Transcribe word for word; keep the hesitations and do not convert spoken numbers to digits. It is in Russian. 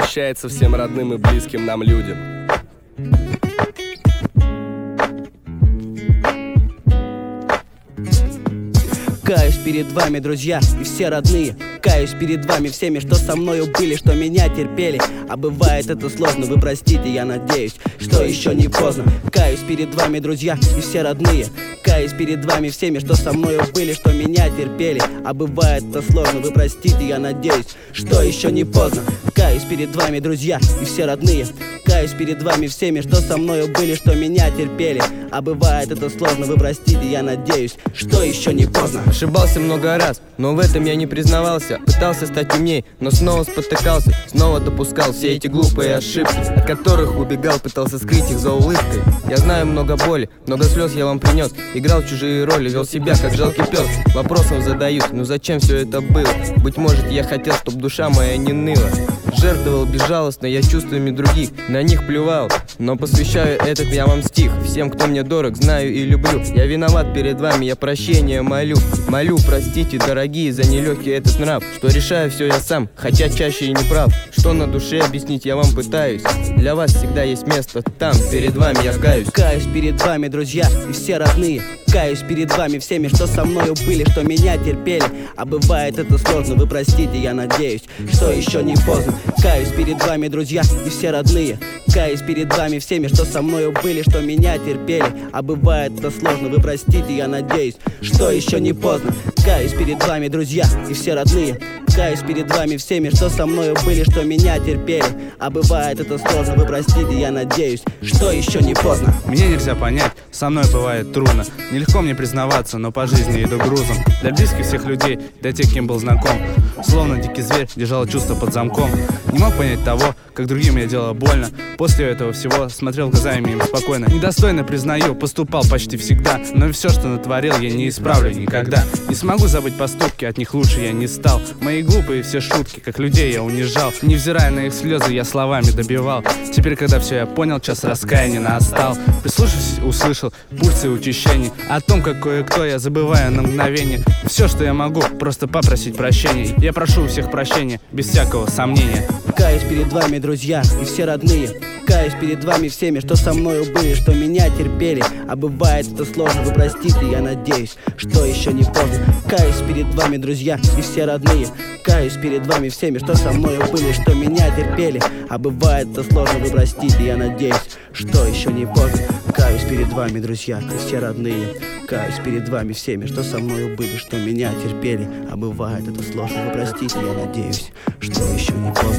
прощается всем родным и близким нам людям. Каюсь перед вами, друзья, и все родные. Каюсь перед вами всеми, что со мною были, что меня терпели. А бывает это сложно, вы простите, я надеюсь, что еще не поздно. Каюсь перед вами, друзья, и все родные. Каюсь перед вами всеми, что со мною были, что меня терпели. А бывает это сложно, вы простите, я надеюсь, что еще не поздно. Каюсь перед вами, друзья, и все родные. Каюсь перед вами всеми, что со мною были, что меня терпели. А бывает это сложно, вы простите, я надеюсь, что еще не поздно. Ошибался много раз, но в этом я не признавался. Пытался стать умней, но снова спотыкался. Снова допускал все эти глупые ошибки, от которых убегал, пытался скрыть их за улыбкой. Я знаю много боли, много слез я вам принес. Играл в чужие роли, вел себя как жалкий пес. Вопросов задаюсь, ну зачем все это было? Быть может, я хотел, чтоб душа моя не ныла. Жертвовал безжалостно я чувствами других, на них плевал, но посвящаю этот я вам стих. Всем, кто мне дорог, знаю и люблю. Я виноват перед вами, я прощения молю. Молю, простите, дорогие, за нелегкий этот нрав, что решаю все я сам, хотя чаще и не прав. Что на душе объяснить я вам пытаюсь. Для вас всегда есть место там, перед вами я каюсь. Каюсь перед вами, друзья, и все родные. Каюсь перед вами всеми, что со мною были, что меня терпели. А бывает это сложно, вы простите, я надеюсь, что еще не поздно. Каюсь перед вами, друзья, и все родные. Каюсь перед вами всеми, что со мною были, что меня терпели. А бывает это сложно, вы простите, я надеюсь, что еще не поздно. Каюсь перед вами, друзья, и все родные. Каюсь перед вами всеми, что со мною были, что меня терпели. А бывает это сложно, вы простите, я надеюсь, что еще не поздно. Меня нельзя понять, со мной бывает трудно. Нелегко мне признаваться, но по жизни иду грузом. Для близких всех людей, для тех, кем был знаком. Словно дикий зверь, держал чувства под замком. Не мог понять того, как другим я делал больно. После этого всего смотрел глазами им спокойно. Недостойно, признаю, поступал почти всегда. Но и все, что натворил, я не исправлю никогда. Не смогу забыть поступки, от них лучше я не стал. Мои глупые все шутки, как людей я унижал. Невзирая на их слезы, я словами добивал. Теперь, когда все я понял, час раскаяния настал. Прислушавшись, услышал пульсы учащения. О том, как кое-кто я забываю на мгновение. Все, что я могу, просто попросить прощения. Я прошу у всех прощения, без всякого сомнения. Каюсь перед вами, друзья, и все родные. Каюсь перед вами всеми, что со мною были, что меня терпели. А бывает это сложно, вы простите, я надеюсь, что еще не поздно. Каюсь перед вами, друзья, и все родные. Каюсь перед вами всеми, что со мною были, что меня терпели. А бывает это сложно, вы простите, я надеюсь, что еще не поздно. Каюсь перед вами, друзья, и все родные. Каюсь перед вами всеми, что со мною были, что меня терпели. А бывает это сложно, вы простите, я надеюсь, что еще не поздно.